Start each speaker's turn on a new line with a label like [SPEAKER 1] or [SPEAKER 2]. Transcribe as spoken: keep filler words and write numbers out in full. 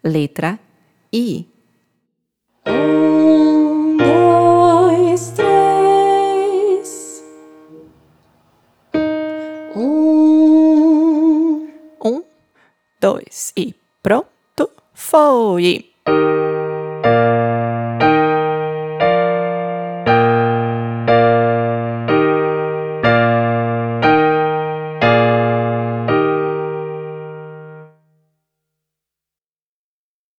[SPEAKER 1] Letra I.
[SPEAKER 2] Um, dois, três. Um.
[SPEAKER 1] Um, dois e pronto, foi!